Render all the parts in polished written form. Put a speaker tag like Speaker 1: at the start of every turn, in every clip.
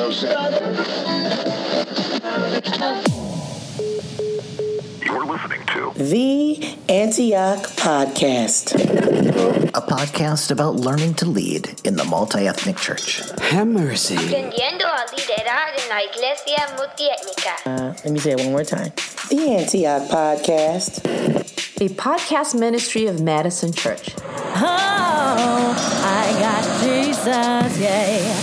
Speaker 1: You're listening to
Speaker 2: The Antioch Podcast.
Speaker 3: A podcast about learning to lead in the multi-ethnic church.
Speaker 4: Have mercy.
Speaker 5: Aprendiendo a liderar en la iglesia multiétnica.
Speaker 2: Let me say it one more time. The Antioch Podcast.
Speaker 6: A podcast ministry of Madison Church.
Speaker 7: Oh, I got Jesus, yeah.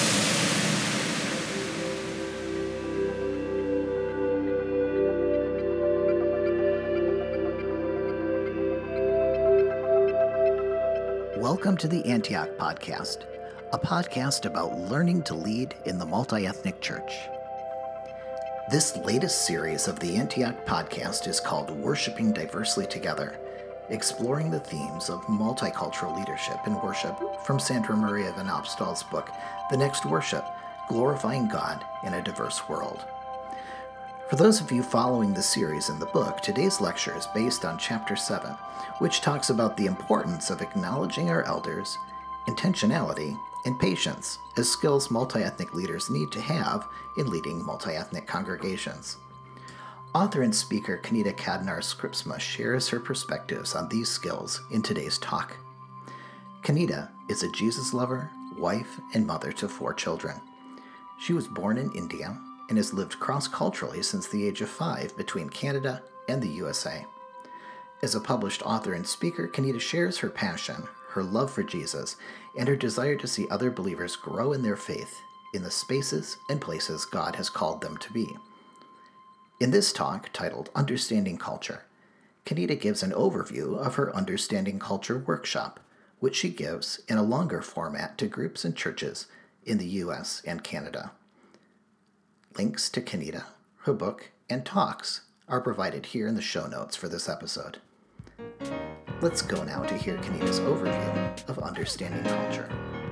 Speaker 3: Welcome to the Antioch Podcast, a podcast about learning to lead in the multi-ethnic church. This latest series of the Antioch Podcast is called Worshiping Diversely Together, exploring the themes of multicultural leadership and worship from Sandra Maria Van Opstal's book, The Next Worship, Glorifying God in a Diverse World. For those of you following the series in the book, today's lecture is based on Chapter 7, which talks about the importance of acknowledging our elders, intentionality, and patience as skills multi-ethnic leaders need to have in leading multi-ethnic congregations. Author and speaker Kenita Cadnar-Scripsma shares her perspectives on these skills in today's talk. Kenita is a Jesus lover, wife, and mother to 4 children. She was born in India and has lived cross-culturally since the age of 5 between Canada and the USA. As a published author and speaker, Kenita shares her passion, her love for Jesus, and her desire to see other believers grow in their faith in the spaces and places God has called them to be. In this talk, titled Understanding Culture, Kenita gives an overview of her Understanding Culture workshop, which she gives in a longer format to groups and churches in the U.S. and Canada. Links to Kenita, her book, and talks are provided here in the show notes for this episode. Let's go now to hear Kenita's overview of Understanding Culture.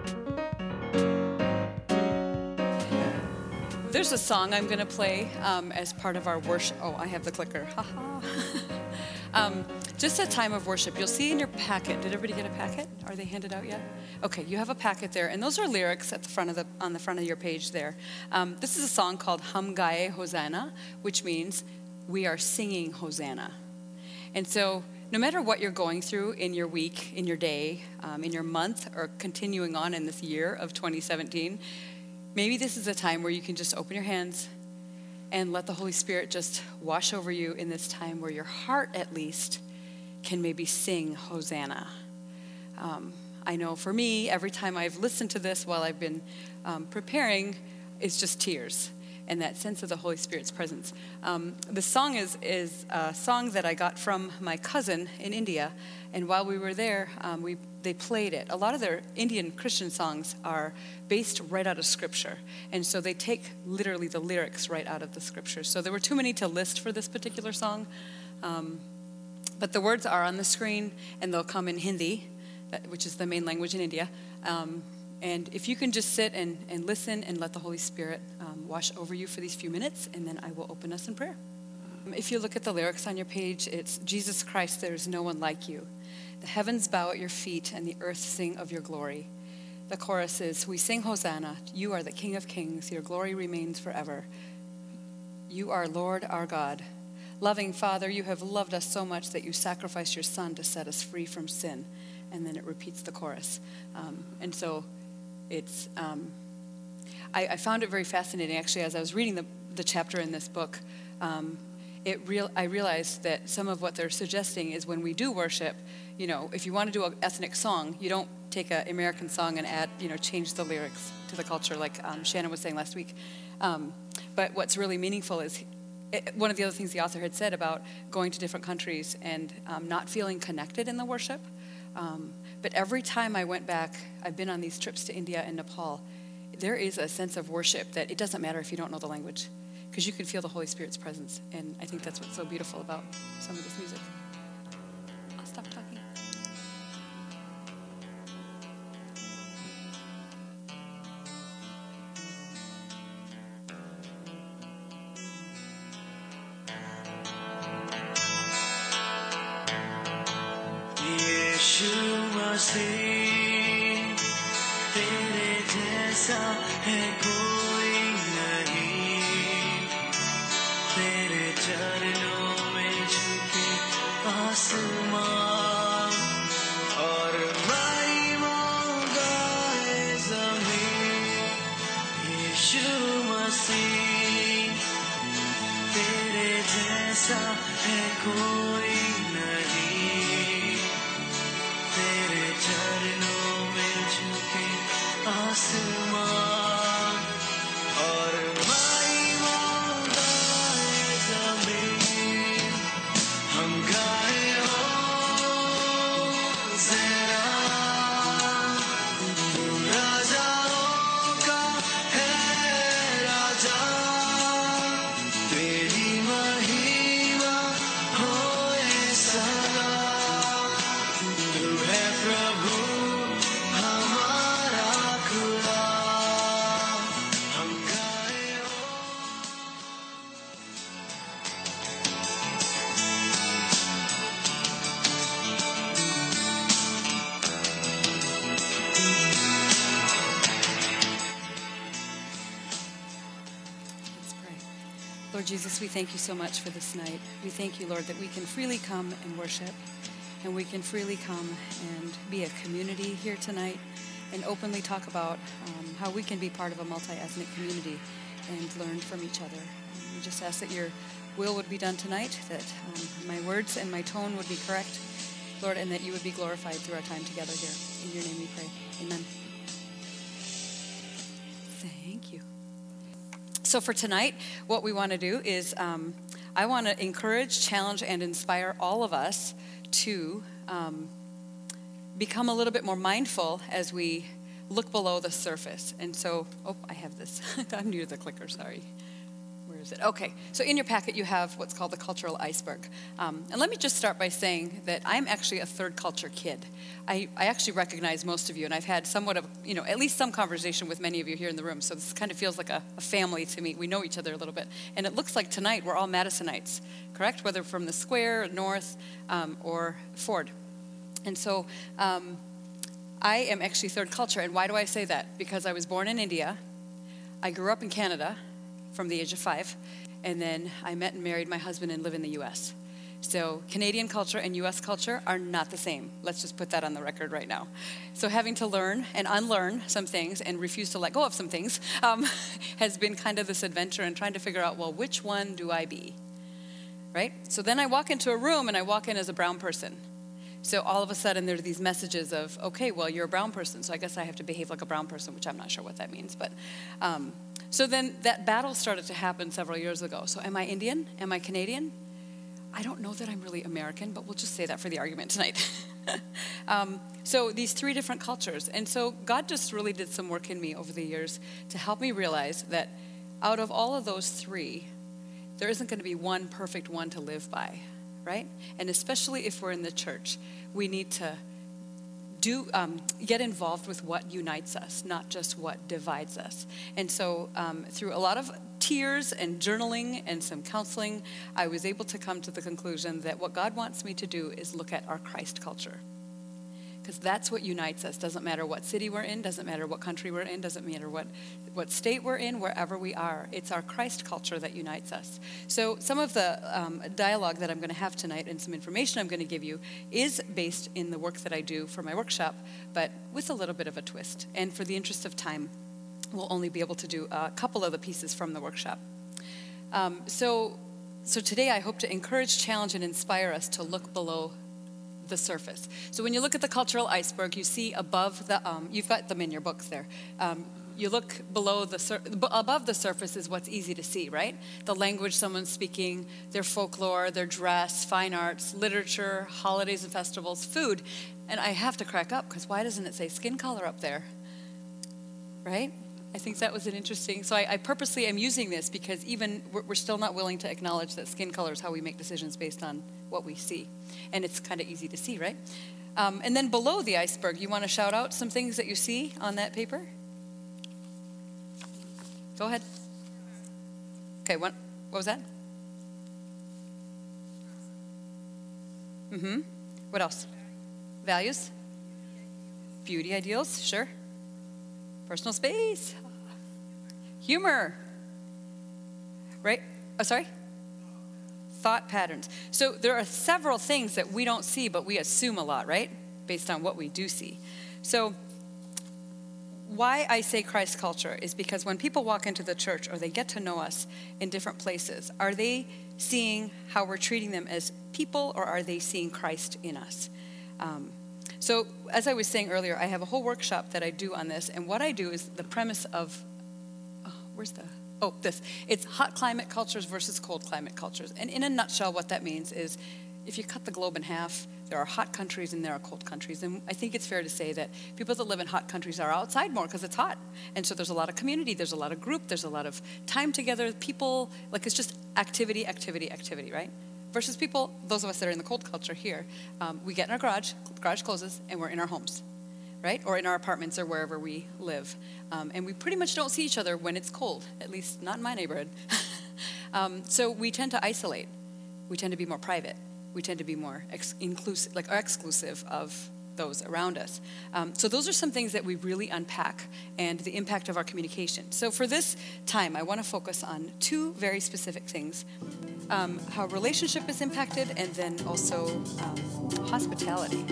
Speaker 8: There's a song I'm going to play as part of our worship. Oh, I have the clicker. Haha. Just a time of worship. You'll see in your packet. Did everybody get a packet? Are they handed out yet? Okay, you have a packet there, and those are lyrics at the front of on the front of your page there. This is a song called Hum Gaye Hosanna, which means we are singing Hosanna. And so, no matter what you're going through in your week, in your day, in your month, or continuing on in this year of 2017, maybe this is a time where you can just open your hands and let the Holy Spirit just wash over you in this time where your heart, at least, can maybe sing Hosanna. I know for me, every time I've listened to this while I've been preparing, it's just tears and that sense of the Holy Spirit's presence. The song is a song that I got from my cousin in India, and while we were there, they played it. A lot of their Indian Christian songs are based right out of Scripture, and so they take literally the lyrics right out of the Scripture. So there were too many to list for this particular song, but the words are on the screen, and they'll come in Hindi, which is the main language in India. And if you can just sit and listen and let the Holy Spirit wash over you for these few minutes, and then I will open us in prayer. If you look at the lyrics on your page, it's Jesus Christ, there is no one like you. The heavens bow at your feet and the earth sing of your glory. The chorus is, we sing Hosanna, you are the King of Kings, your glory remains forever. You are Lord our God. Loving Father, you have loved us so much that you sacrificed your Son to set us free from sin. And then it repeats the chorus. And so it's, I found it very fascinating, actually, as I was reading the chapter in this book. I realized that some of what they're suggesting is when we do worship, if you want to do an ethnic song, you don't take an American song and add, change the lyrics to the culture, like Shannon was saying last week. But what's really meaningful is one of the other things the author had said about going to different countries and not feeling connected in the worship. But every time I went back, I've been on these trips to India and Nepal, there is a sense of worship that it doesn't matter if you don't know the language, because you can feel the Holy Spirit's presence. And I think that's what's so beautiful about some of this music. I'll stop talking.
Speaker 9: तेरे जैसा है कोई नहीं।
Speaker 1: यीशु मसीह तेरे जैसा है कोई नहीं तेरे चरणों में झुके आसमान और महिमा गाए ज़मीन हम गाए होज़ैना तू राजाओं का है राजा तेरी महिमा होए सदा तू है प्रभु हमारा खुदा हम गाए हो
Speaker 8: Let's pray. Lord Jesus, we thank you so much for this night. We thank you, Lord, that we can freely come and worship, and we can freely come and be a community here tonight and openly talk about how we can be part of a multi-ethnic community and learn from each other. We just ask that your will would be done tonight, that my words and my tone would be correct, Lord, and that you would be glorified through our time together here. In your name we pray. Amen. Thank you. So for tonight, what we want to do is I want to encourage, challenge, and inspire all of us to become a little bit more mindful as we look below the surface. And so, I have this. I'm new to the clicker, sorry. Where is it? Okay, so in your packet you have what's called the cultural iceberg. And let me just start by saying that I'm actually a third culture kid. I actually recognize most of you, and I've had somewhat of, at least some conversation with many of you here in the room, so this kind of feels like a family to me. We know each other a little bit. And it looks like tonight we're all Madisonites, correct? Whether from the Square, North, or Ford. And so I am actually third culture, and why do I say that? Because I was born in India, I grew up in Canada from the age of 5, and then I met and married my husband and live in the U.S. So Canadian culture and U.S. culture are not the same. Let's just put that on the record right now. So having to learn and unlearn some things and refuse to let go of some things has been kind of this adventure and trying to figure out, well, which one do I be, right? So then I walk into a room and I walk in as a brown person. So all of a sudden there are these messages of, okay, well, you're a brown person, so I guess I have to behave like a brown person, which I'm not sure what that means. But so then that battle started to happen several years ago. So am I Indian? Am I Canadian? I don't know that I'm really American, but we'll just say that for the argument tonight. So these 3 different cultures. And so God just really did some work in me over the years to help me realize that out of all of those 3, there isn't going to be one perfect one to live by, right? And especially if we're in the church, we need to get involved with what unites us, not just what divides us. And so through a lot of tears and journaling and some counseling, I was able to come to the conclusion that what God wants me to do is look at our Christ culture. Because that's what unites us. Doesn't matter what city we're in, doesn't matter what country we're in, doesn't matter what state we're in, wherever we are. It's our Christ culture that unites us. So some of the dialogue that I'm going to have tonight and some information I'm going to give you is based in the work that I do for my workshop, but with a little bit of a twist. And for the interest of time, we'll only be able to do a couple of the pieces from the workshop. So today I hope to encourage, challenge, and inspire us to look below the surface. So when you look at the cultural iceberg, you see above the, you've got them in your books there. You look below above the surface is what's easy to see, right? The language someone's speaking, their folklore, their dress, fine arts, literature, holidays and festivals, food. And I have to crack up because why doesn't it say skin color up there? Right? I think that was an interesting, so I purposely am using this because even we're still not willing to acknowledge that skin color is how we make decisions based on what we see. And it's kind of easy to see, right? And then below the iceberg, you want to shout out some things that you see on that paper? Go ahead. Okay, what was that? What else? Values? Beauty ideals, sure. Personal space. Humor. Right? Oh, sorry? Thought patterns. So there are several things that we don't see, but we assume a lot, right? Based on what we do see. So why I say Christ culture is because when people walk into the church or they get to know us in different places, are they seeing how we're treating them as people, or are they seeing Christ in us? So as I was saying earlier, I have a whole workshop that I do on this, and what I do is the premise of, this. It's hot climate cultures versus cold climate cultures. And in a nutshell, what that means is if you cut the globe in half, there are hot countries and there are cold countries. And I think it's fair to say that people that live in hot countries are outside more because it's hot. And so there's a lot of community, there's a lot of group, there's a lot of time together, people, like it's just activity, right? Versus people, those of us that are in the cold culture here, we get in our garage closes, and we're in our homes, right? Or in our apartments or wherever we live. And we pretty much don't see each other when it's cold, at least not in my neighborhood. So we tend to isolate. We tend to be more private. We tend to be more exclusive of those around us. So those are some things that we really unpack and the impact of our communication. So for this time, I want to focus on two very specific things. How relationship is impacted, and then also hospitality.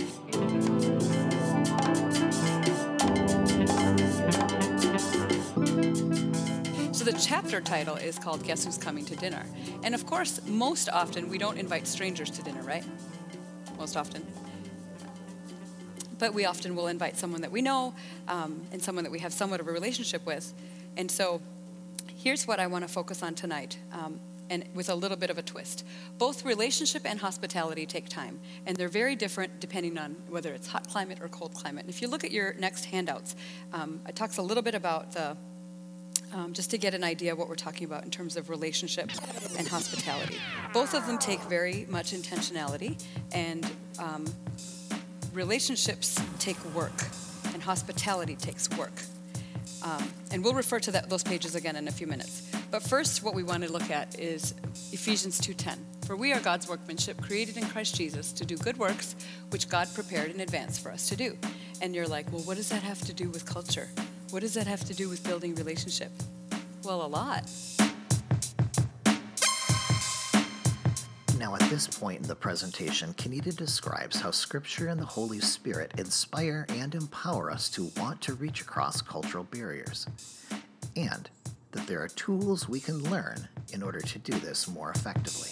Speaker 8: So the chapter title is called Guess Who's Coming to Dinner? And of course, most often we don't invite strangers to dinner, right? Most often. But we often will invite someone that we know and someone that we have somewhat of a relationship with. And so here's what I want to focus on tonight, and with a little bit of a twist. Both relationship and hospitality take time, and they're very different depending on whether it's hot climate or cold climate. And if you look at your next handouts, it talks a little bit about just to get an idea of what we're talking about in terms of relationship and hospitality. Both of them take very much intentionality, and relationships take work, and hospitality takes work. And we'll refer to those pages again in a few minutes. But first, what we want to look at is Ephesians 2:10. For we are God's workmanship, created in Christ Jesus to do good works, which God prepared in advance for us to do. And you're like, well, what does that have to do with culture? What does that have to do with building relationship? Well, a lot.
Speaker 3: Now, at this point in the presentation, Kenita describes how Scripture and the Holy Spirit inspire and empower us to want to reach across cultural barriers, and that there are tools we can learn in order to do this more effectively.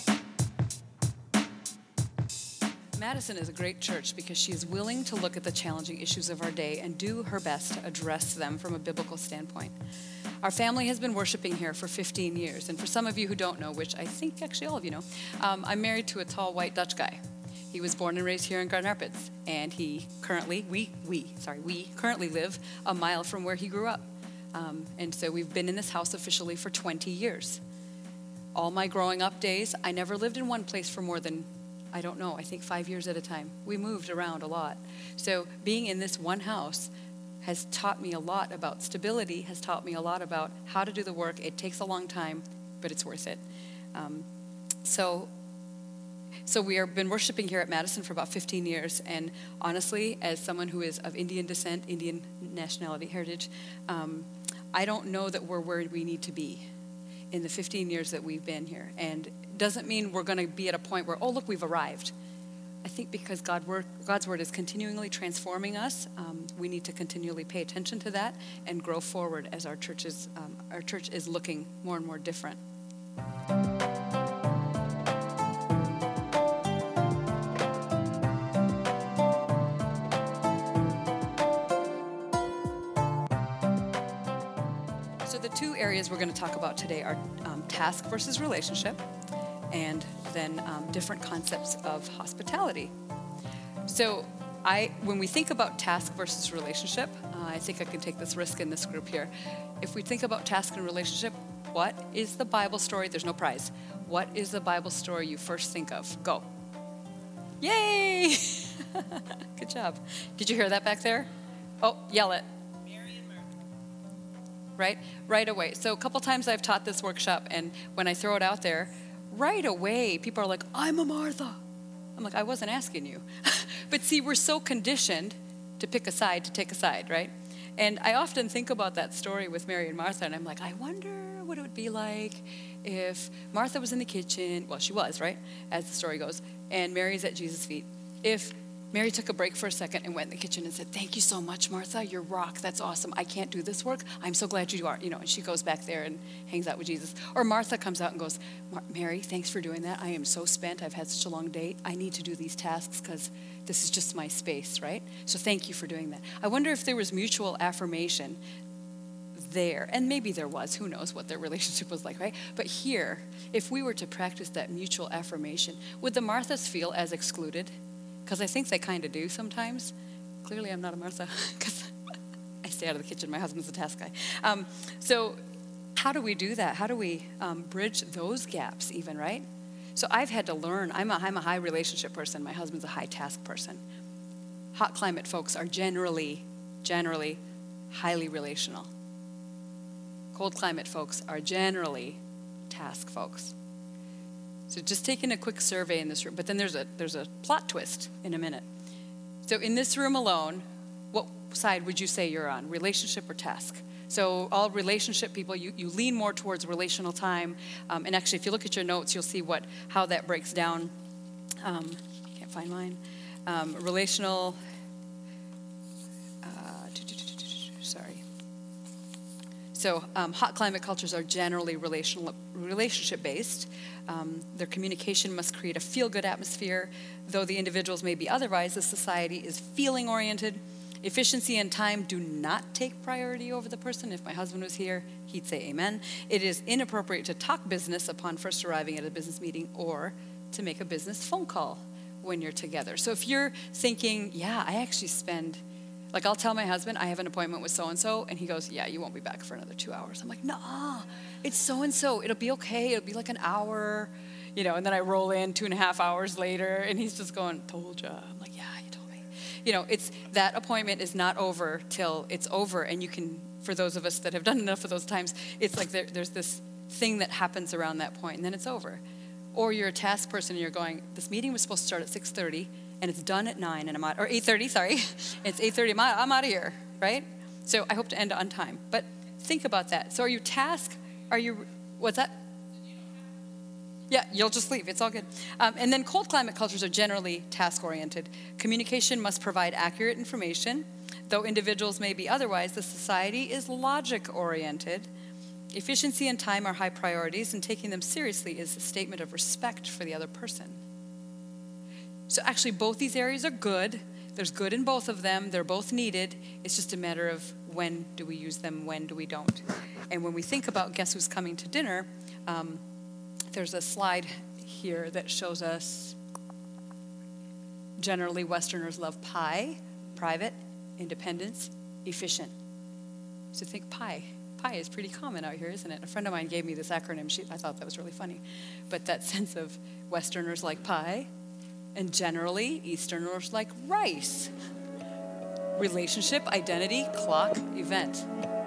Speaker 8: Madison is a great church because she is willing to look at the challenging issues of our day and do her best to address them from a biblical standpoint. Our family has been worshiping here for 15 years, and for some of you who don't know, which I think actually all of you know, I'm married to a tall white Dutch guy. He was born and raised here in Grand Rapids, and we currently live a mile from where he grew up. And so we've been in this house officially for 20 years. All my growing up days, I never lived in one place for more than, I think 5 years at a time. We moved around a lot. So being in this one house has taught me a lot about stability, has taught me a lot about how to do the work. It takes a long time, but it's worth it. So we have been worshiping here at Madison for about 15 years, and honestly, as someone who is of Indian descent, Indian nationality, heritage, I don't know that we're where we need to be in the 15 years that we've been here. And it doesn't mean we're going to be at a point where, oh, look, we've arrived. I think because God's word is continually transforming us, we need to continually pay attention to that and grow forward as our church is looking more and more different. So the two areas we're going to talk about today are task versus relationship, and then different concepts of hospitality. So when we think about task versus relationship, I think I can take this risk in this group here. If we think about task and relationship, what is the Bible story? There's no prize. What is the Bible story you first think of? Go. Yay! Good job. Did you hear that back there? Oh, yell it. Right away. So a couple times I've taught this workshop, and when I throw it out there, right away people are like, I'm a Martha. I'm like, I wasn't asking you. But see, we're so conditioned to pick a side, to take a side, right? And I often think about that story with Mary and Martha, and I'm like, I wonder what it would be like if Martha was in the kitchen. Well, she was, right? As the story goes. And Mary's at Jesus' feet. If Mary took a break for a second and went in the kitchen and said, "Thank you so much, Martha. You're rock. That's awesome. I can't do this work. I'm so glad you are." And she goes back there and hangs out with Jesus. Or Martha comes out and goes, "Mary, thanks for doing that. I am so spent. I've had such a long day. I need to do these tasks because this is just my space," right? So thank you for doing that. I wonder if there was mutual affirmation there, and maybe there was, who knows what their relationship was like, right? But here, if we were to practice that mutual affirmation, would the Marthas feel as excluded? Because I think they kind of do sometimes. Clearly I'm not a Martha, because I stay out of the kitchen. My husband's a task guy. So how do we do that? How do we bridge those gaps even, right? So I've had to learn. I'm a high relationship person. My husband's a high task person. Hot climate folks are generally highly relational. Cold climate folks are generally task folks. So just taking a quick survey in this room, but then there's a plot twist in a minute. So in this room alone, what side would you say you're on, relationship or task? So all relationship people, you lean more towards relational time. And actually, if you look at your notes, you'll see how that breaks down. Can't find mine. Relational, sorry. So hot climate cultures are generally relationship-based. Their communication must create a feel-good atmosphere. Though the individuals may be otherwise, the society is feeling-oriented. Efficiency and time do not take priority over the person. If my husband was here, he'd say amen. It is inappropriate to talk business upon first arriving at a business meeting or to make a business phone call when you're together. So if you're thinking, yeah, I actually spend... Like I'll tell my husband, I have an appointment with so-and-so, and he goes, yeah, you won't be back for another 2 hours. I'm like, nah, it's so-and-so. It'll be okay. It'll be like an hour, and then I roll in 2.5 hours later, and he's just going, told ya. I'm like, yeah, you told me. It's that appointment is not over till it's over, and you can, for those of us that have done enough of those times, it's like there's this thing that happens around that point, and then it's over. Or you're a task person, and you're going, this meeting was supposed to start at 6:30, and it's done at 9, and I'm out, or 8:30, sorry. It's 8:30, I'm out of here, right? So I hope to end on time. But think about that. So are you task? What's that? Yeah, you'll just leave. It's all good. And then cold climate cultures are generally task-oriented. Communication must provide accurate information. Though individuals may be otherwise, the society is logic-oriented. Efficiency and time are high priorities, and taking them seriously is a statement of respect for the other person. So actually, both these areas are good. There's good in both of them. They're both needed. It's just a matter of when do we use them, when do we don't. And when we think about guess who's coming to dinner, there's a slide here that shows us generally Westerners love pie, private, independence, efficient. So think pie. Pie is pretty common out here, isn't it? A friend of mine gave me this acronym. I thought that was really funny. But that sense of Westerners like pie, and generally, Easterners like rice. Relationship, identity, clock, event.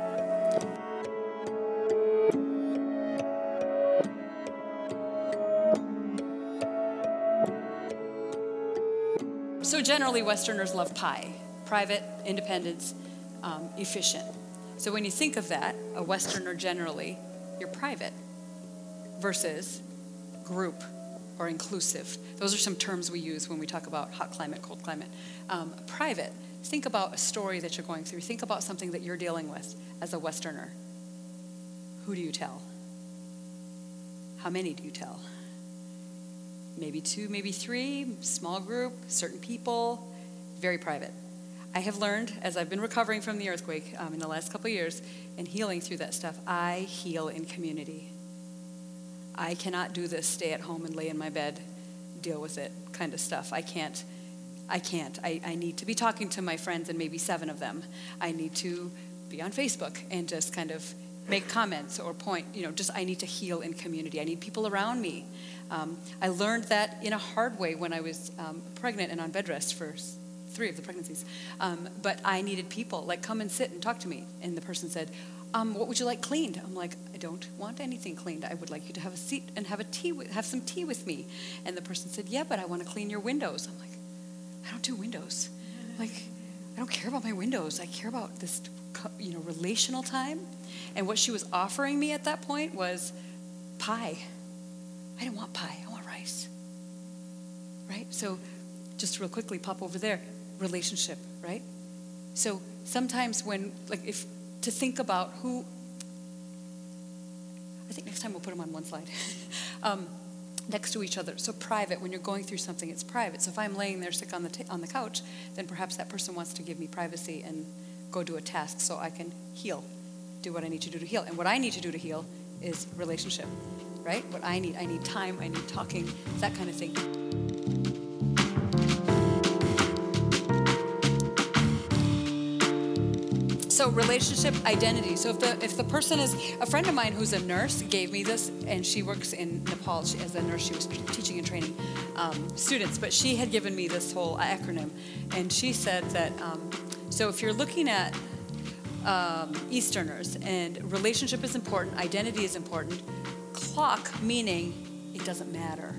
Speaker 8: So generally, Westerners love pie. Private, independence, efficient. So when you think of that, a Westerner generally, you're private versus group or inclusive. Those are some terms we use when we talk about hot climate, cold climate. Private, think about a story that you're going through. Think about something that you're dealing with as a Westerner. Who do you tell? How many do you tell? Maybe 2, maybe 3, small group, certain people, very private. I have learned, as I've been recovering from the earthquake in the last couple of years and healing through that stuff, I heal in community. I cannot do this stay at home and lay in my bed, deal with it kind of stuff. I can't. I need to be talking to my friends, and maybe 7 of them. I need to be on Facebook and just kind of make comments or point, I need to heal in community. I need people around me. I learned that in a hard way when I was pregnant and on bed rest for 3 of the pregnancies. But I needed people, like, come and sit and talk to me. And the person said, what would you like cleaned? I'm like, I don't want anything cleaned. I would like you to have a seat and have some tea with me. And the person said, yeah, but I want to clean your windows. I'm like, I don't do windows. Like, I don't care about my windows. I care about this, relational time. And what she was offering me at that point was pie. I didn't want pie. I want rice. Right? So just real quickly, pop over there, relationship, right? So sometimes when, to think about who, I think next time we'll put them on one slide, next to each other. So private, when you're going through something, it's private. So if I'm laying there sick on the couch, then perhaps that person wants to give me privacy and go do a task so I can heal, do what I need to do to heal. And what I need to do to heal is relationship, right? What I need time, I need talking, that kind of thing. So relationship identity. So if the person is, a friend of mine who's a nurse gave me this, and she works in Nepal. As a nurse, she was teaching and training students, but she had given me this whole acronym, and she said that, so if you're looking at Easterners, and relationship is important, identity is important, clock meaning it doesn't matter.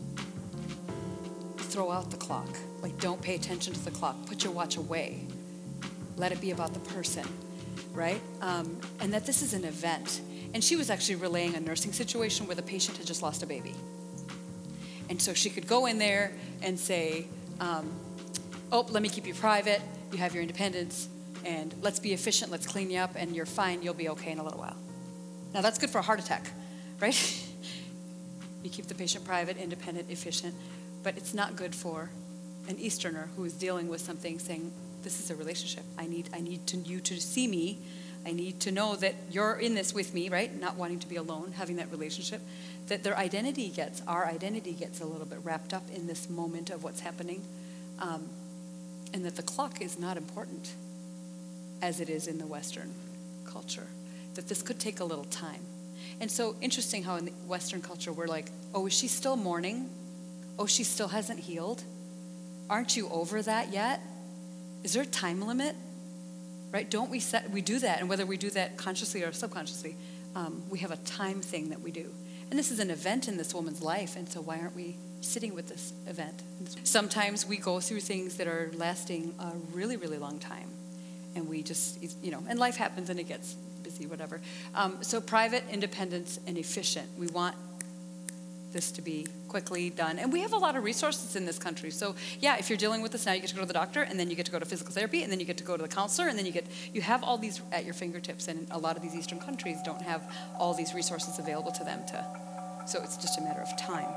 Speaker 8: Throw out the clock. Like, don't pay attention to the clock. Put your watch away. Let it be about the person, right? And that this is an event. And she was actually relaying a nursing situation where the patient had just lost a baby. And so she could go in there and say, let me keep you private. You have your independence. And let's be efficient. Let's clean you up. And you're fine. You'll be okay in a little while. Now, that's good for a heart attack, right? You keep the patient private, independent, efficient. But it's not good for an Easterner who is dealing with something, saying, this is a relationship. I need you to see me. I need to know that you're in this with me, right? Not wanting to be alone, having that relationship. That our identity gets a little bit wrapped up in this moment of what's happening. And that the clock is not important as it is in the Western culture. That this could take a little time. And so interesting how in the Western culture we're like, oh, is she still mourning? Oh, she still hasn't healed? Aren't you over that yet? Is there a time limit? Right? We do that, and whether we do that consciously or subconsciously, we have a time thing that we do. And this is an event in this woman's life, and so why aren't we sitting with this event? Sometimes we go through things that are lasting a really, really long time, and we just, and life happens and it gets busy, whatever. So private, independence, and efficient. We want this to be quickly done. And we have a lot of resources in this country. So yeah, if you're dealing with this now, you get to go to the doctor, and then you get to go to physical therapy, and then you get to go to the counselor, and then you have all these at your fingertips. And a lot of these Eastern countries don't have all these resources available to them so it's just a matter of time.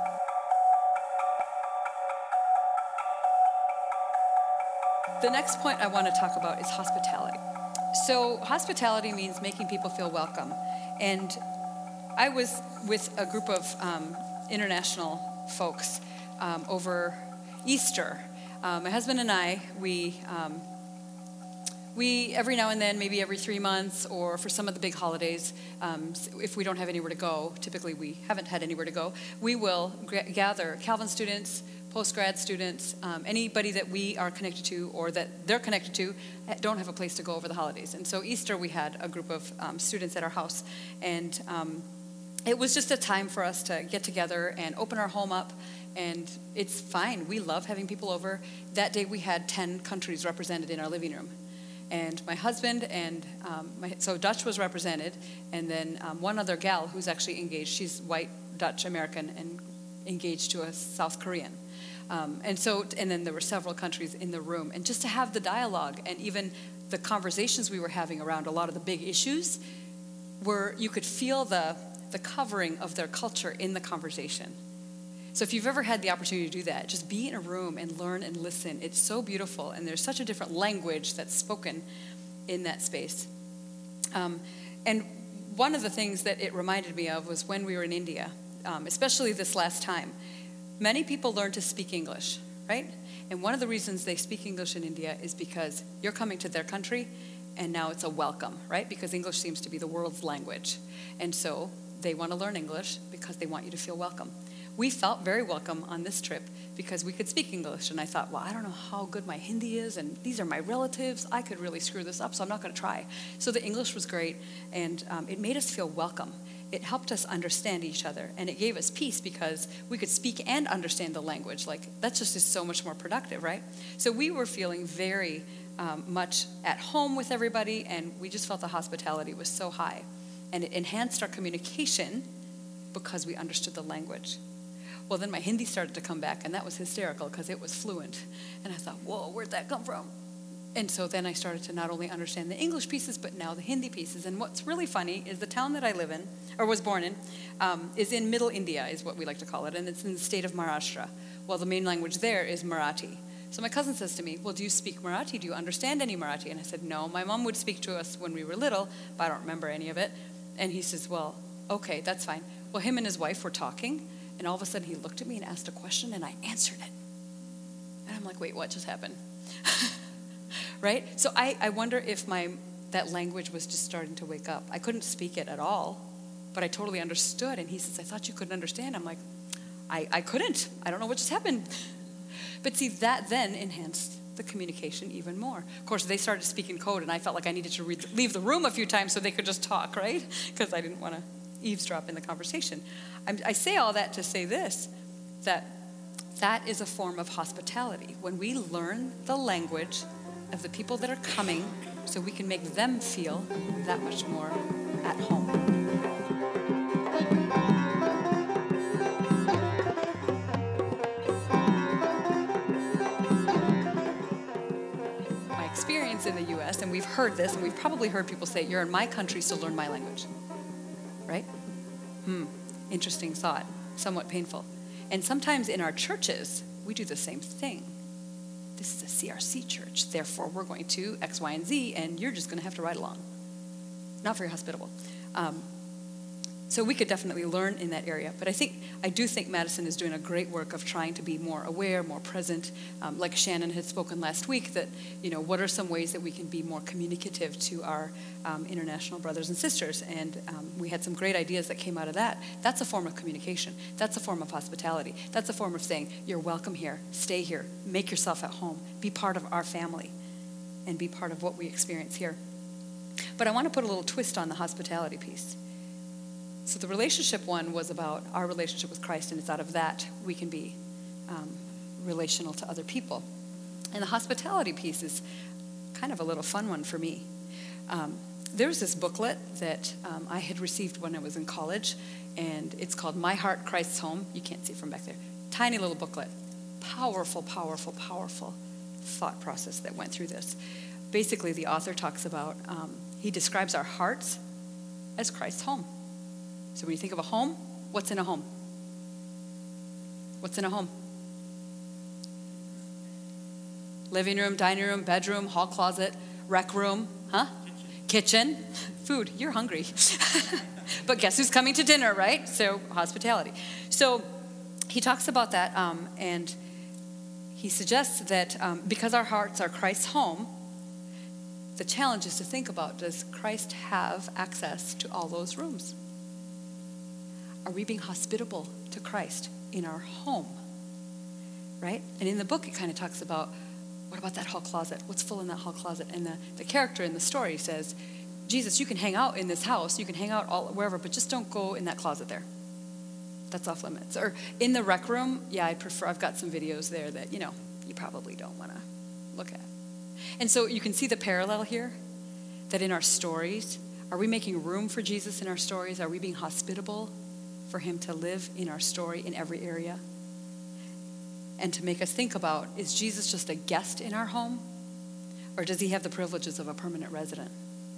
Speaker 8: The next point I want to talk about is hospitality. So hospitality means making people feel welcome. And I was with a group of international folks over Easter. My husband and I, we every now and then, maybe every 3 months, or for some of the big holidays, if we don't have anywhere to go, typically we haven't had anywhere to go, we will gather Calvin students, post-grad students, anybody that we are connected to or that they're connected to don't have a place to go over the holidays. And so Easter, we had a group of students at our house, and it was just a time for us to get together and open our home up, and it's fine. We love having people over. That day we had 10 countries represented in our living room. And my husband and so Dutch was represented, and then one other gal who's actually engaged. She's white, Dutch, American, and engaged to a South Korean. And then there were several countries in the room. And just to have the dialogue and even the conversations we were having around a lot of the big issues, where you could feel the covering of their culture in the conversation. So if you've ever had the opportunity to do that, just be in a room and learn and listen. It's so beautiful, and there's such a different language that's spoken in that space. And one of the things that it reminded me of was when we were in India, especially this last time. Many people learn to speak English, right? And one of the reasons they speak English in India is because you're coming to their country, and now it's a welcome, right? Because English seems to be the world's language. And so they want to learn English because they want you to feel welcome. We felt very welcome on this trip because we could speak English. And I thought, well, I don't know how good my Hindi is, and these are my relatives. I could really screw this up, so I'm not going to try. So the English was great, and it made us feel welcome. It helped us understand each other, and it gave us peace because we could speak and understand the language. Like, that just is so much more productive, right? So we were feeling very much at home with everybody, and we just felt the hospitality was so high. And it enhanced our communication because we understood the language. Well, then my Hindi started to come back, and that was hysterical because it was fluent. And I thought, whoa, where'd that come from? And so then I started to not only understand the English pieces, but now the Hindi pieces. And what's really funny is the town that I live in, or was born in, is in middle India, is what we like to call it. And it's in the state of Maharashtra. Well, the main language there is Marathi. So my cousin says to me, well, do you speak Marathi? Do you understand any Marathi? And I said, no. My mom would speak to us when we were little, but I don't remember any of it. And he says, well, okay, that's fine. Well, him and his wife were talking, and all of a sudden he looked at me and asked a question, and I answered it. And I'm like, wait, what just happened? Right? So I wonder if that language was just starting to wake up. I couldn't speak it at all, but I totally understood. And he says, I thought you couldn't understand. I'm like, I couldn't. I don't know what just happened. But see, that then enhanced the communication even more. Of course, they started speaking code, and I felt like I needed to leave the room a few times so they could just talk, right? Because I didn't want to eavesdrop in the conversation. I say all that to say this, that is a form of hospitality. When we learn the language of the people that are coming so we can make them feel that much more at home. My experience in the U.S., and we've heard this, and we've probably heard people say, you're in my country, so learn my language. Right? Interesting thought, somewhat painful. And sometimes in our churches, we do the same thing. This is a CRC church, therefore we're going to X, Y, and Z, and you're just going to have to ride along. Not very hospitable. So we could definitely learn in that area. But I do think Madison is doing a great work of trying to be more aware, more present. Like Shannon had spoken last week, that, what are some ways that we can be more communicative to our international brothers and sisters? And we had some great ideas that came out of that. That's a form of communication. That's a form of hospitality. That's a form of saying, you're welcome here, stay here, make yourself at home, be part of our family, and be part of what we experience here. But I want to put a little twist on the hospitality piece. So the relationship one was about our relationship with Christ, and it's out of that we can be relational to other people. And the hospitality piece is kind of a little fun one for me. There's this booklet that I had received when I was in college, and it's called My Heart, Christ's Home. You can't see it from back there. Tiny little booklet. Powerful, powerful, powerful thought process that went through this. Basically, the author talks about, he describes our hearts as Christ's home. So when you think of a home, what's in a home? What's in a home? Living room, dining room, bedroom, hall closet, rec room, Kitchen. Food. You're hungry. But guess who's coming to dinner, right? So hospitality. So he talks about that, and he suggests that because our hearts are Christ's home, the challenge is to think about, does Christ have access to all those rooms? Are we being hospitable to Christ in our home? Right? And in the book, it kind of talks about, what about that hall closet? What's full in that hall closet? And the character in the story says, Jesus, you can hang out in this house, you can hang out wherever, but just don't go in that closet there. That's off limits. Or in the rec room, I've got some videos there that, you probably don't want to look at. And so you can see the parallel here, that in our stories, are we making room for Jesus in our stories? Are we being hospitable for him to live in our story in every area? And to make us think about, is Jesus just a guest in our home? Or does he have the privileges of a permanent resident?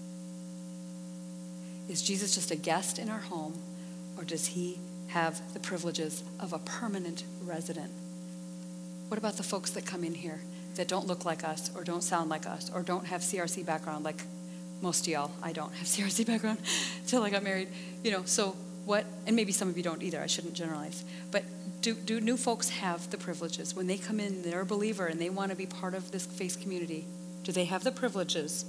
Speaker 8: Is Jesus just a guest in our home? Or does he have the privileges of a permanent resident? What about the folks that come in here that don't look like us, or don't sound like us, or don't have CRC background like most of y'all? I don't have CRC background till I got married. So what, and maybe some of you don't either, I shouldn't generalize, but do new folks have the privileges? When they come in, they're a believer and they want to be part of this faith community, do they have the privileges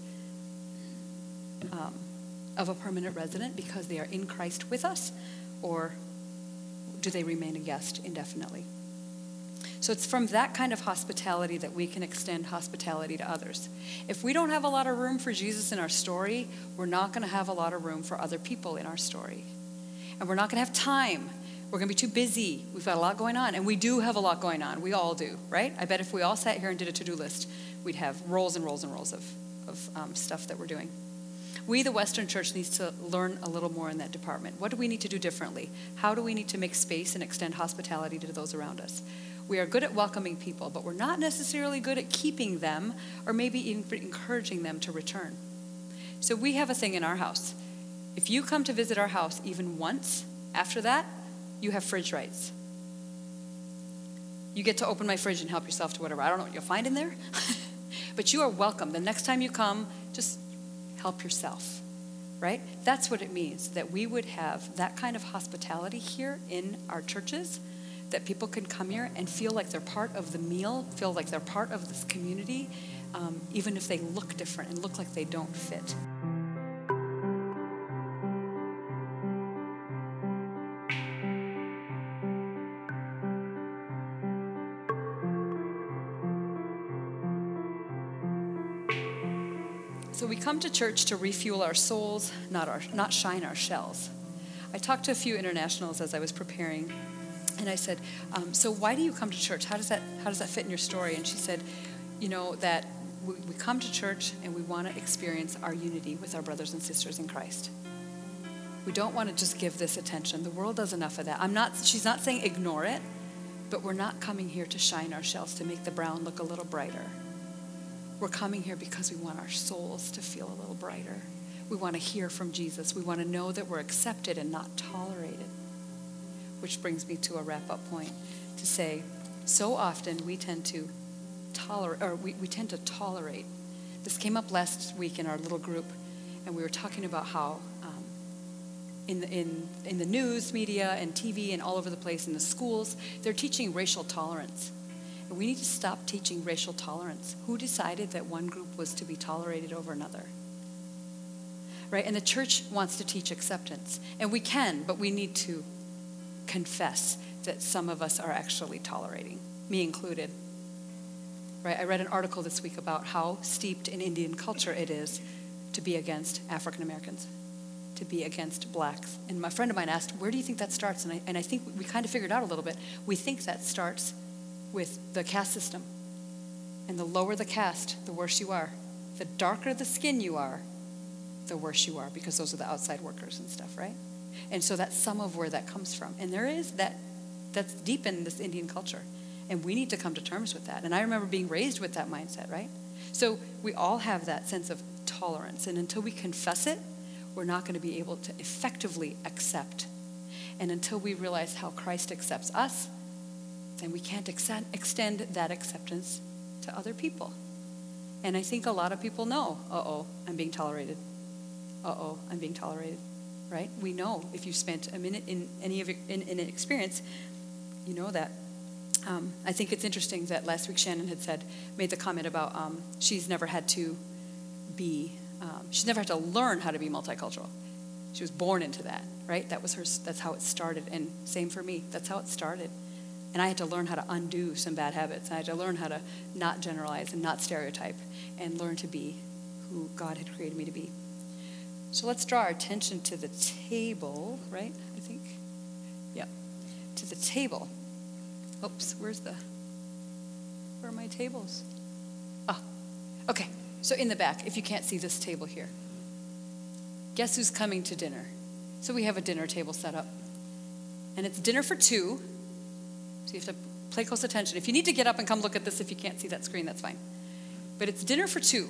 Speaker 8: of a permanent resident because they are in Christ with us, or do they remain a guest indefinitely? So it's from that kind of hospitality that we can extend hospitality to others. If we don't have a lot of room for Jesus in our story, we're not going to have a lot of room for other people in our story. And we're not going to have time. We're going to be too busy. We've got a lot going on. And we do have a lot going on. We all do, right? I bet if we all sat here and did a to-do list, we'd have rolls and rolls and rolls of stuff that we're doing. We, the Western Church, needs to learn a little more in that department. What do we need to do differently? How do we need to make space and extend hospitality to those around us? We are good at welcoming people, but we're not necessarily good at keeping them or maybe even encouraging them to return. So we have a thing in our house. If you come to visit our house even once, after that, you have fridge rights. You get to open my fridge and help yourself to whatever. I don't know what you'll find in there, but you are welcome. The next time you come, just help yourself, right? That's what it means, that we would have that kind of hospitality here in our churches, that people can come here and feel like they're part of the meal, feel like they're part of this community, even if they look different and look like they don't fit. So we come to church to refuel our souls, not shine our shells. I talked to a few internationals as I was preparing, and I said, so why do you come to church? How does that fit in your story? And she said, that we come to church and we want to experience our unity with our brothers and sisters in Christ. We don't want to just give this attention. The world does enough of that. She's not saying ignore it, but we're not coming here to shine our shells, to make the brown look a little brighter. We're coming here because we want our souls to feel a little brighter. We want to hear from Jesus. We want to know that we're accepted and not tolerated. Which brings me to a wrap-up point to say, so often we tend to tolerate. This came up last week in our little group, and we were talking about how in the news, media, and TV, and all over the place in the schools, they're teaching racial tolerance. And we need to stop teaching racial tolerance. Who decided that one group was to be tolerated over another? Right? And the church wants to teach acceptance. And we can, but we need to confess that some of us are actually tolerating, me included. Right? I read an article this week about how steeped in Indian culture it is to be against African Americans, to be against blacks. And my friend of mine asked, where do you think that starts? And I think we kind of figured out a little bit. We think that starts with the caste system. And the lower the caste, the worse you are. The darker the skin you are, the worse you are, because those are the outside workers and stuff, right? And so that's some of where that comes from. And there is that's deep in this Indian culture. And we need to come to terms with that. And I remember being raised with that mindset, right? So we all have that sense of tolerance. And until we confess it, we're not going to be able to effectively accept. And until we realize how Christ accepts us, then we can't extend that acceptance to other people. And I think a lot of people know, I'm being tolerated. I'm being tolerated, right? We know if you spent a minute in in an experience, you know that. I think it's interesting that last week Shannon had made the comment about she's never had to learn how to be multicultural. She was born into that, right? That's how it started. And same for me, that's how it started. And I had to learn how to undo some bad habits. I had to learn how to not generalize and not stereotype and learn to be who God had created me to be. So let's draw our attention to the table, right? I think, yeah, to the table. Oops, where are my tables? Okay, so in the back, if you can't see this table here, guess who's coming to dinner? So we have a dinner table set up. And it's dinner for two, so you have to pay close attention. If you need to get up and come look at this, if you can't see that screen, that's fine. But it's dinner for two.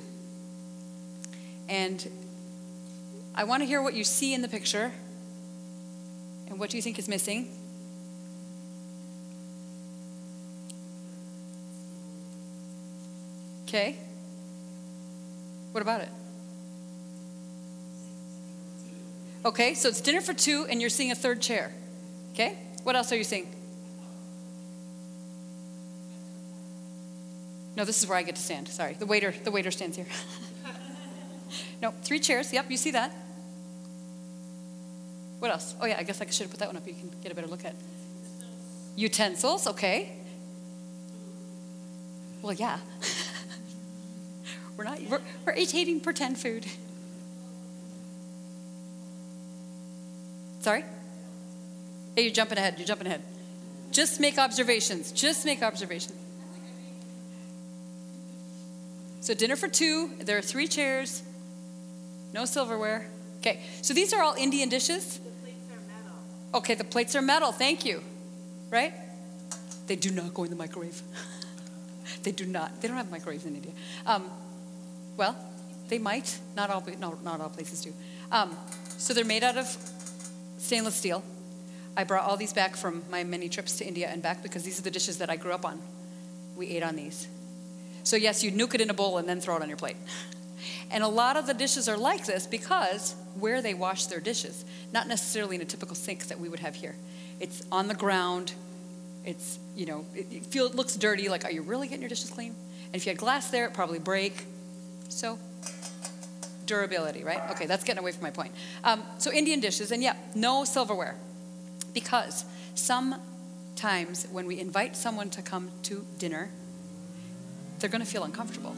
Speaker 8: And I want to hear what you see in the picture. And what do you think is missing? Okay. What about it? Okay, so it's dinner for two and you're seeing a third chair. Okay? What else are you seeing? No, this is where I get to stand. Sorry. The waiter stands here. No, 3 chairs. Yep, you see that. What else? Oh yeah, I guess I should have put that one up. You can get a better look at. Utensils, okay. Well, yeah. We're eating pretend food. Sorry? Hey, you're jumping ahead. Just make observations. So dinner for two, there are 3 chairs. No silverware. Okay, so these are all Indian dishes? The plates are metal. Okay, the plates are metal, thank you. Right? They do not go in the microwave. They do not. They don't have microwaves in India. Well, they might. Not all places do. So they're made out of stainless steel. I brought all these back from my many trips to India and back because these are the dishes that I grew up on. We ate on these. So yes, you'd nuke it in a bowl and then throw it on your plate. And a lot of the dishes are like this because where they wash their dishes, not necessarily in a typical sink that we would have here. It's on the ground. It's, it looks dirty, like, are you really getting your dishes clean? And if you had glass there, it'd probably break. So, durability, right? Okay, that's getting away from my point. So Indian dishes, and yeah, no silverware. Because sometimes when we invite someone to come to dinner, they're going to feel uncomfortable.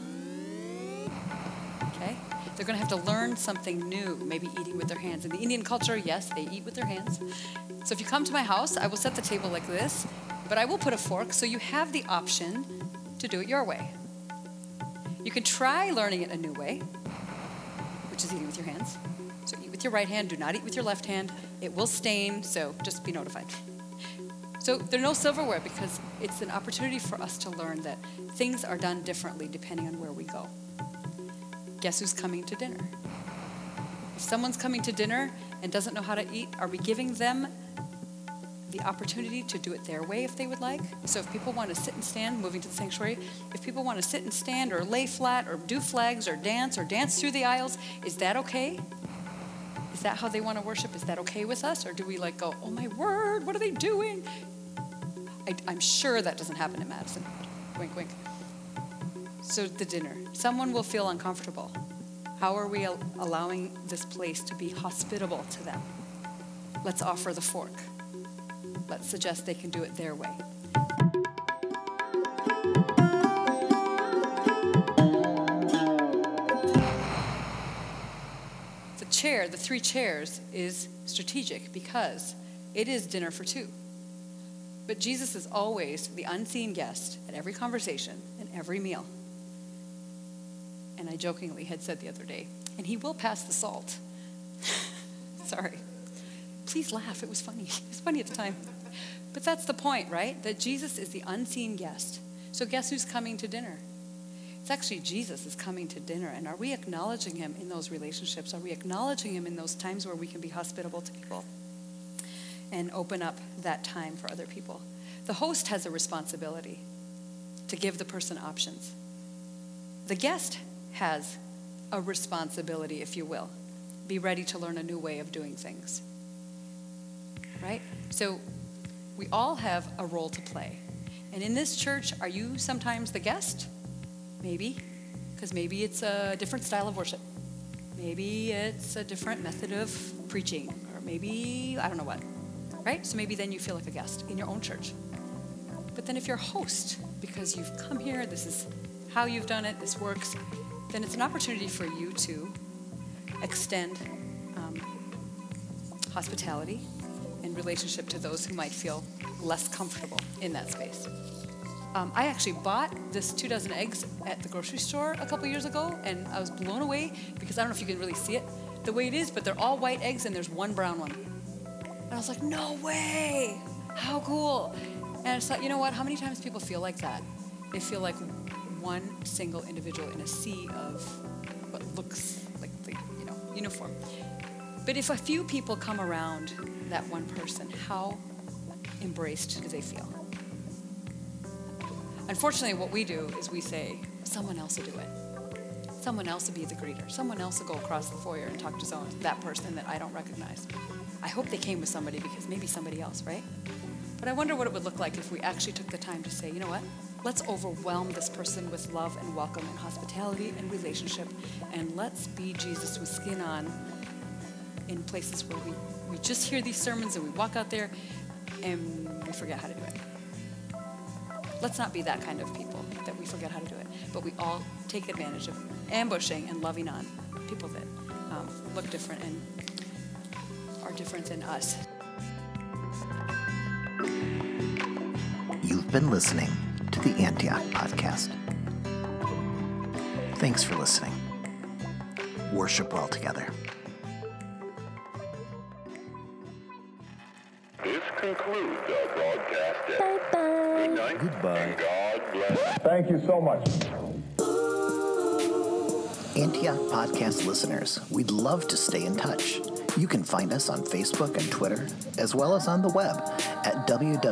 Speaker 8: Okay? They're going to have to learn something new, maybe eating with their hands. In the Indian culture, yes, they eat with their hands. So if you come to my house, I will set the table like this, but I will put a fork so you have the option to do it your way. You can try learning it a new way, which is eating with your hands. So eat with your right hand, do not eat with your left hand. It will stain, so just be notified. So there are no silverware because it's an opportunity for us to learn that things are done differently depending on where we go. Guess who's coming to dinner? If someone's coming to dinner and doesn't know how to eat, are we giving them the opportunity to do it their way if they would like? So if people want to sit and stand, moving to the sanctuary, if people want to sit and stand or lay flat or do flags or dance through the aisles, is that okay? Is that how they want to worship? Is that okay with us? Or do we go, oh my word, what are they doing? I'm sure that doesn't happen in Madison. Wink, wink. So the dinner, someone will feel uncomfortable. How are we allowing this place to be hospitable to them? Let's offer the fork. Let's suggest they can do it their way. The 3 chairs is strategic because it is dinner for 2. But Jesus is always the unseen guest at every conversation and every meal. And I jokingly had said the other day, and he will pass the salt. Sorry. Please laugh. It was funny. It was funny at the time. But that's the point, right? That Jesus is the unseen guest. So guess who's coming to dinner? It's actually Jesus is coming to dinner. And are we acknowledging him in those relationships? Are we acknowledging him in those times where we can be hospitable to people and open up that time for other people? The host has a responsibility to give the person options. The guest has a responsibility, if you will. Be ready to learn a new way of doing things. Right? So we all have a role to play. And in this church, are you sometimes the guest? Maybe, because maybe it's a different style of worship. Maybe it's a different method of preaching, or maybe, I don't know what, right? So maybe then you feel like a guest in your own church. But then if you're a host, because you've come here, this is how you've done it, this works, then it's an opportunity for you to extend hospitality and relationship to those who might feel less comfortable in that space. I actually bought this 2 dozen eggs at the grocery store a couple years ago, and I was blown away because I don't know if you can really see it the way it is, but they're all white eggs and there's one brown one. And I was like, no way! How cool! And I just thought, you know what? How many times people feel like that? They feel like one single individual in a sea of what looks like the uniform. But if a few people come around that one person, how embraced do they feel? Unfortunately, what we do is we say, someone else will do it. Someone else will be the greeter. Someone else will go across the foyer and talk to that person that I don't recognize. I hope they came with somebody because maybe somebody else, right? But I wonder what it would look like if we actually took the time to say, you know what? Let's overwhelm this person with love and welcome and hospitality and relationship, and let's be Jesus with skin on in places where we just hear these sermons and we walk out there and we forget how to do it. Let's not be that kind of people that we forget how to do it, but we all take advantage of ambushing and loving on people that look different and are different than us.
Speaker 3: You've been listening to the Antioch Podcast. Thanks for listening. worship well together.
Speaker 4: This concludes our broadcast day.
Speaker 7: Bye-bye.
Speaker 4: Good night.
Speaker 9: Goodbye.
Speaker 4: And God bless.
Speaker 9: Thank you so much.
Speaker 3: Antioch Podcast listeners, we'd love to stay in touch. You can find us on Facebook and Twitter, as well as on the web at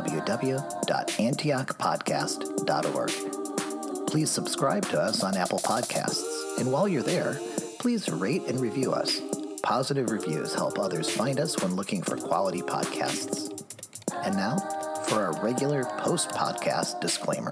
Speaker 3: www.antiochpodcast.org. Please subscribe to us on Apple Podcasts, and while you're there, please rate and review us. Positive reviews help others find us when looking for quality podcasts. And now, for our regular post-podcast disclaimer.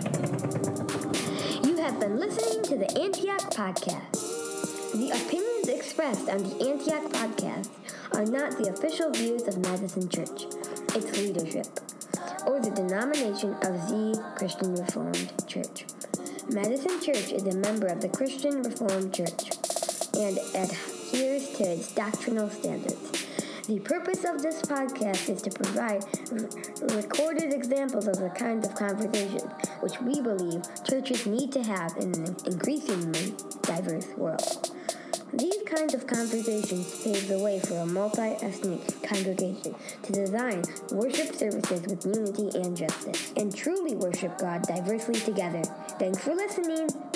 Speaker 5: You have been listening to the Antioch Podcast. The opinions expressed on the Antioch Podcast are not the official views of Madison Church, its leadership, or the denomination of the Christian Reformed Church. Madison Church is a member of the Christian Reformed Church and adheres to its doctrinal standards. The purpose of this podcast is to provide recorded examples of the kinds of conversations which we believe churches need to have in an increasingly diverse world. These kinds of conversations pave the way for a multi-ethnic congregation to design worship services with unity and justice, and truly worship God diversely together. Thanks for listening.